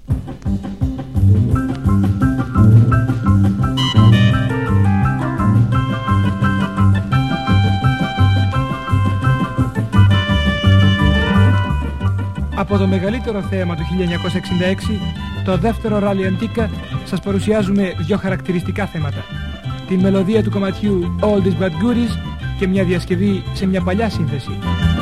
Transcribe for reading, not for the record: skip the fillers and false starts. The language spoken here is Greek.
Από το μεγαλύτερο θέαμα του 1966, το δεύτερο Rally Antica, σας παρουσιάζουμε δύο χαρακτηριστικά θέματα. Τη μελωδία του κομματιού All These Bad Goodies και μια διασκευή σε μια παλιά σύνθεση.